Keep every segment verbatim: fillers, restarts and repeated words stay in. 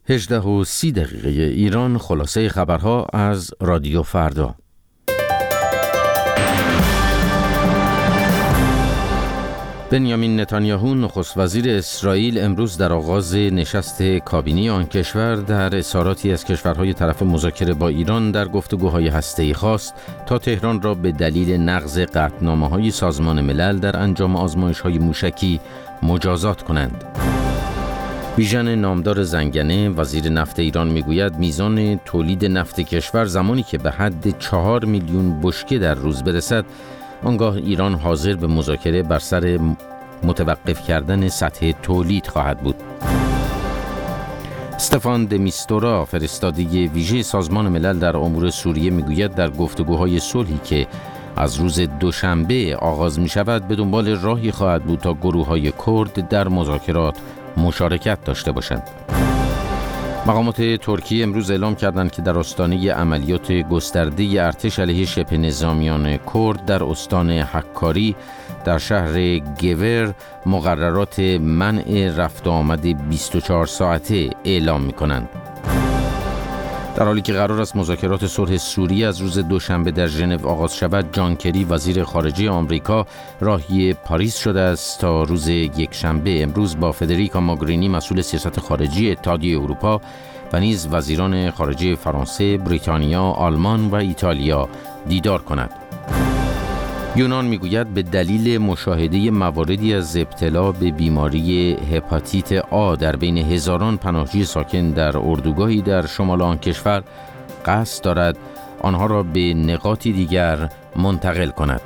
هجده و سی دقیقه ایران. خلاصه خبرها از رادیو فردا. بنیامین نتانیاهو نخست وزیر اسرائیل امروز در آغاز نشست کابینی آن کشور در اظهاراتی از کشورهای طرف مذاکره با ایران در گفتگوهای هسته‌ای خواست تا تهران را به دلیل نقض قطعنامه‌های سازمان ملل در انجام آزمایش‌های موشکی مجازات کنند. بیژن نامدار زنگنه وزیر نفت ایران میگوید میزان تولید نفت کشور زمانی که به حد چهار میلیون بشکه در روز برسد، آنگاه ایران حاضر به مذاکره بر سر متوقف کردن سطح تولید خواهد بود. استفان د میستورا فرستاده ویژه سازمان ملل در امور سوریه میگوید در گفتگوهای صلحی که از روز دوشنبه آغاز می شود به دنبال راهی خواهد بود تا گروه‌های کرد در مذاکرات مشارکت داشته باشند. مقامات ترکیه امروز اعلام کردند که در آستانه عملیات گسترده ارتش علیه شبه نظامیان کرد در استان حکاری در شهر گور مقررات منع رفت و آمد بیست و چهار ساعته اعلام می‌کنند. در حالی که قرار است مذاکرات صلح سوریه از روز دوشنبه در ژنو آغاز شود، جان کری وزیر خارجه آمریکا راهی پاریس شده است تا روز یکشنبه امروز با فدریکا موگرینی مسئول سیاست خارجی اتحادیه اروپا و نیز وزیران خارجه فرانسه، بریتانیا، آلمان و ایتالیا دیدار کند. یونان میگوید به دلیل مشاهده مواردی از ابتلا به بیماری هپاتیت آ در بین هزاران پناهجوی ساکن در اردوگاهی در شمال آن کشور قصد دارد آنها را به نقاطی دیگر منتقل کند.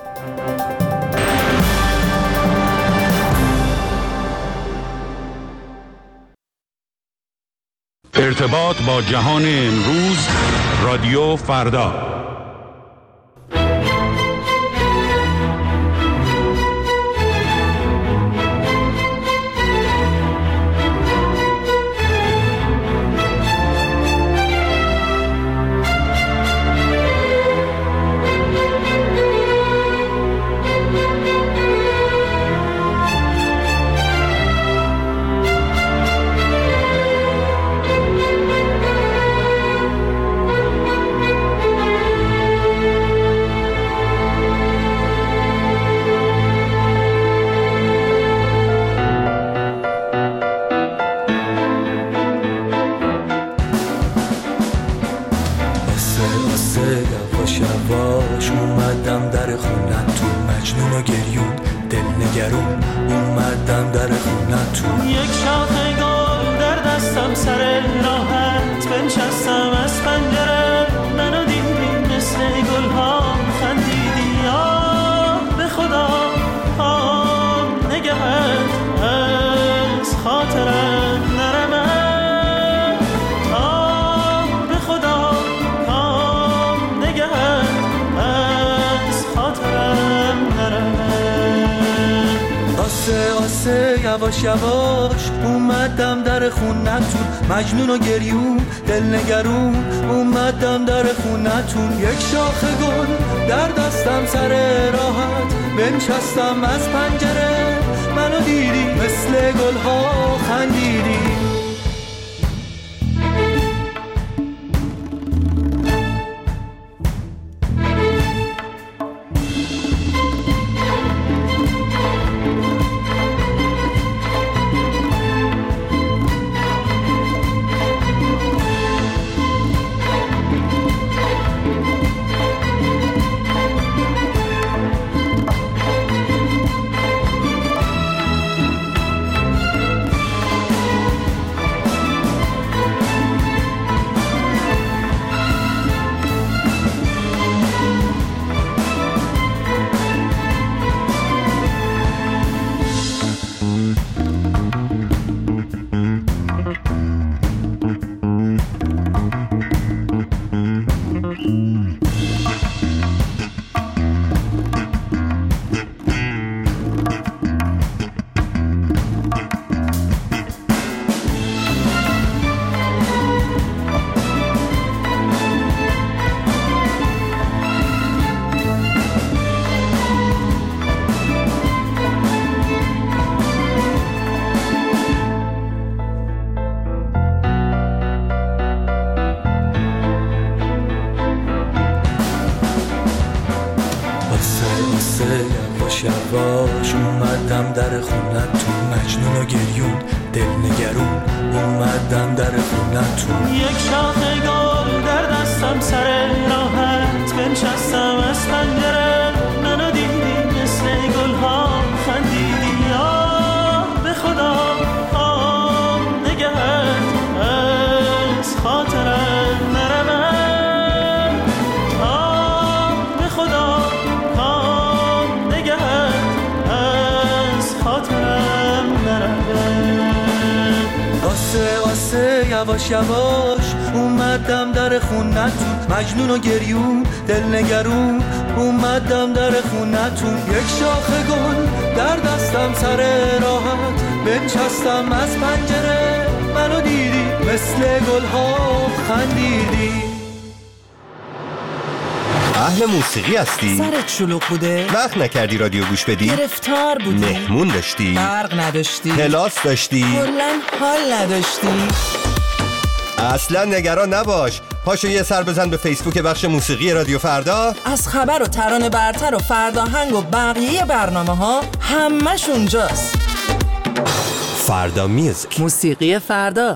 ارتباط با جهان امروز، رادیو فردا. یواش یواش اومدم در خونتون، مجنون و گریون دلنگرون اومدم در خونتون. یک شاخه گل در دستم سر راحت بنشستم از پنجره، منو دیدی مثل گلها خندیدی. یواش یواش اومدم در خونتون، مجنون و گریون دل نگرون اومدم در خونتون. یک شاخه گل در دستم سر راحت بنشستم از پنجره، منو دیدی مثل گل ها خندیدی. آه به خدا آه نگهت از خاطرم نرود. آه به خدا آه نگهت از خاطرم نرود. آسه آسه یواش یواش اومدم در خونتون، مجنون و گریون دل نگرون اومدم در خونتون. یک شاخه گل در دستم سر راحت بنشستم از پنجره، منو دیدی مثل گل ها خندیدی. اهل موسیقی هستی؟ سرت شلوغ بوده؟ وقت نکردی رادیو گوش بدی؟ گرفتار بودی؟ مهمون داشتی؟ برق نداشتی؟ کلاس داشتی؟ کلاً حال نداشتی؟ اصلا نگران نباش، پاشو یه سر بزن به فیسبوک بخش موسیقی رادیو فردا. از خبر و ترانه برتر و فرداهنگ و بقیه برنامه ها همش اونجاست. فردا میوزیک، موسیقی فردا،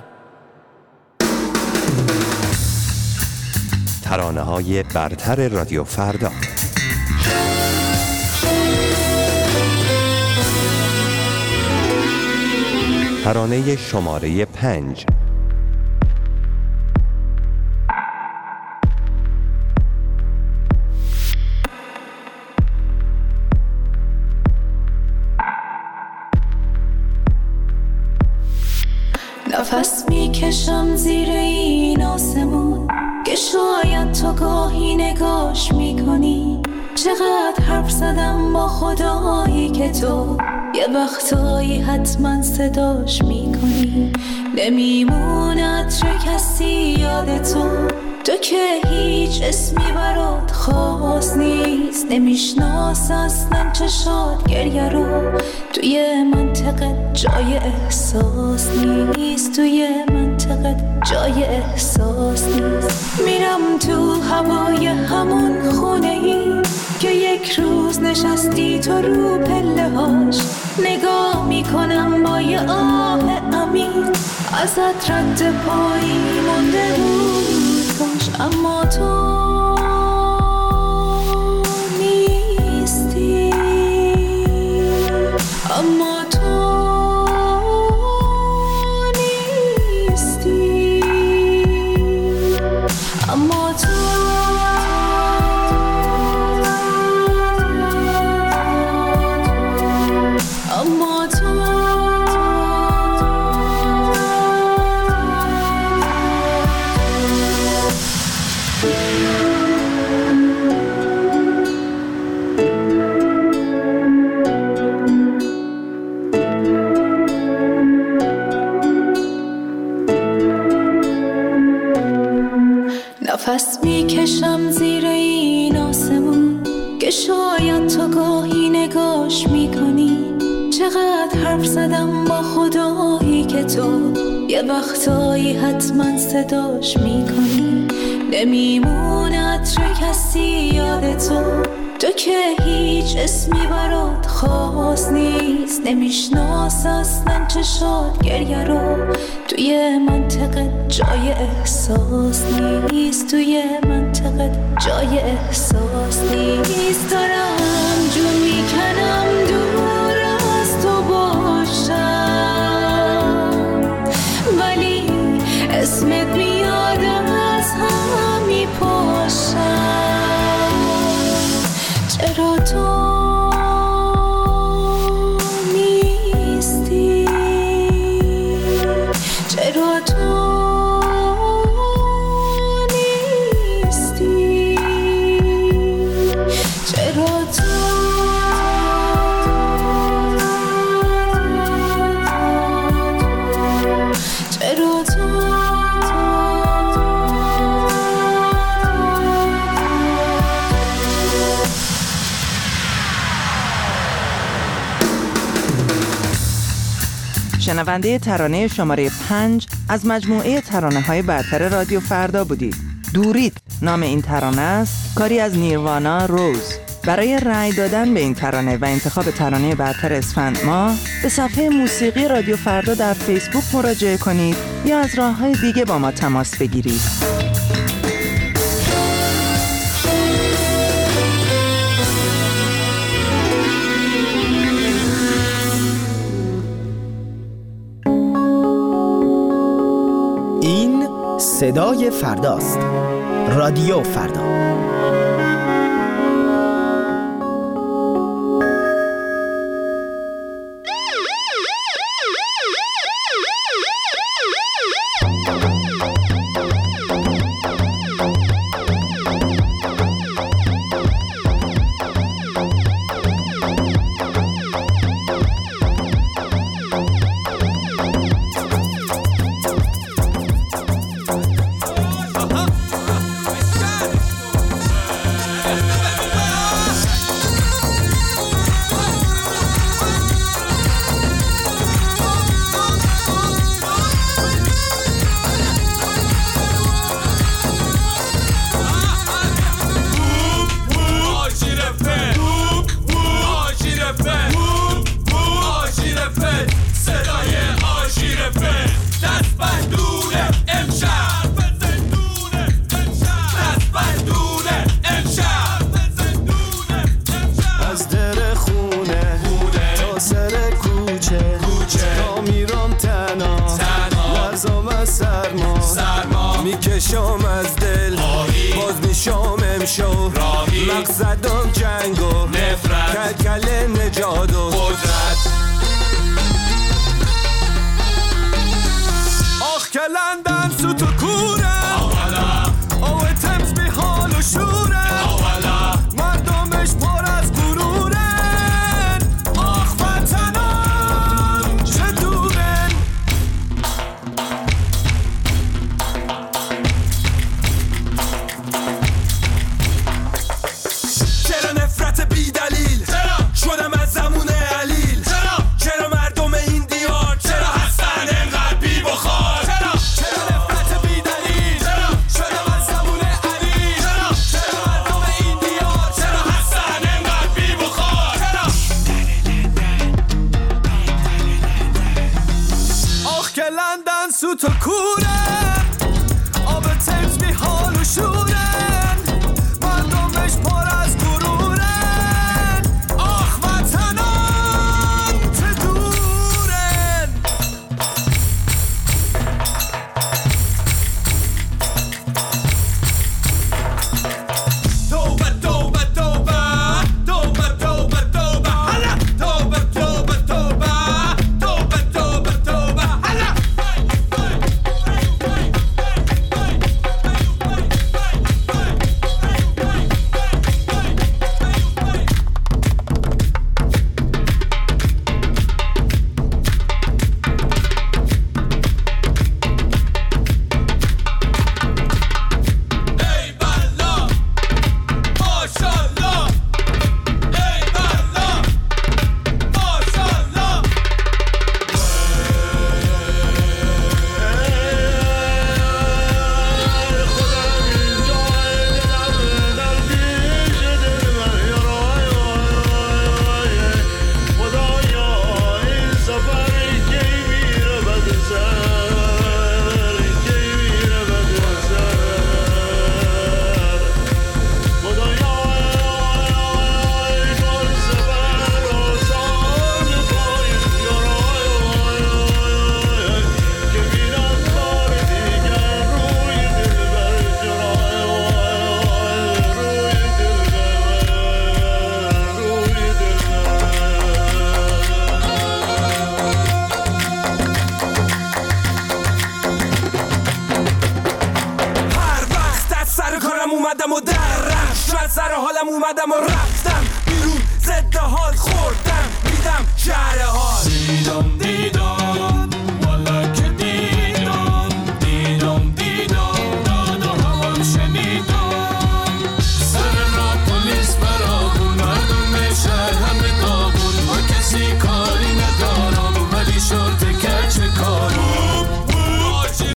ترانه های برتر رادیو فردا. ترانه شماره پنج. نفس میکشم زیر این آسمون که شاید تو گاهی نگاش میکنی. چقدر حرف زدم با خدایی که تو یه وقتایی حتما صداش میکنی. نمیموند چه کسی یاد تو، تو که هیچ اسمی برات خاص نیست. نمیشناس اصلا چشات گریه رو، توی منطقه جای احساس نیست. توی منطقه جای احساس نیست. میرم تو هوای همون خونه ای که یک روز نشستی تو رو پله هاش. نگاه میکنم با یه آه عمیق، ازت رد پایی مونده بود کاش. اما تو نیستی، اما تو نیستی، اما تو اما تو نفس میکشم زیر این آسمون که شاید تو گاهی نگاش میکنی. چقدر حرف زدم با خدایی که تو یه وقتایی حتما صداش میکنی. نمیموند چه کسی یاد تو، تو که هیچ اسمی برات خاص نیست. نمیشناس اصلا چشات گریه رو، توی منطقه جای احساس نیست. توی منطقه جای احساس نیست. دارم جون میکنم دور از تو باشم، ولی اسمت میاد از هم میپاشم. چرا تو نیستی؟ چرا تو نیستی؟ چرا تو چرا تو شنونده ترانه شماره پنج از مجموعه ترانه های برتر رادیو فردا بودید. دورید نام این ترانه است، کاری از نیروانا روز. برای رأی دادن به این ترانه و انتخاب ترانه برتر اسفند ماه به صفحه موسیقی رادیو فردا در فیسبوک مراجعه کنید یا از راه‌های دیگه با ما تماس بگیرید. این صدای فرداست. رادیو فردا. میکشم از دل باز میشم امشو مقصدم جنگ و نفرت کلکل نجات و قدرت آخ که لندن سوت و کوره او تمز بی حال و شوره مردمش پر از غرورن آخ وطنم چه دورن چرا نفرت بی دلیل شدم از زمون علیل چرا مردم این دیار چرا هستن انقدر بی بخار چرا نفرت بی دلیل شدم از زمون علیل چرا مردم این دیار چرا هستن انقدر بی بخار آخ که لندن سوت و کوره آب تمز بی حال و شورن مردمش پر از غرورن آخ وطنم چه دورن توبه توبه توبه توبه توبه توبه هلا توبه توبه توبه توبه توبه توبه هلا ای بلا ماشاءالله ای بلا ماشاءالله هر وقت از سر کارم اومدم و درم شاید سر حالم اومدم و رفتم بیرون ضد حال خوردم دیدم شهر حال دیدم دیدم